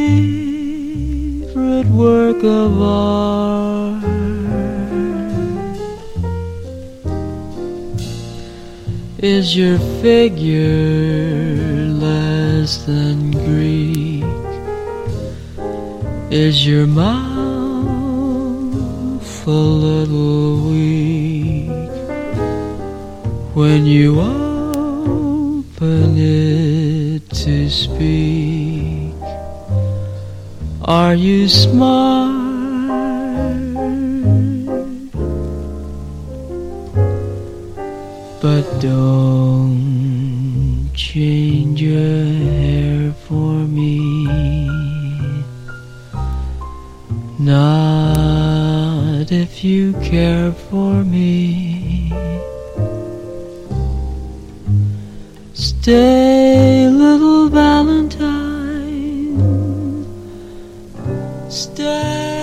favorite work of art? Is your figure less than Greek? Is your mouth a little weak when you open it to speak? Are you smart? But don't change your hair for me, not if you care for me. Stay, little Valentine, stay.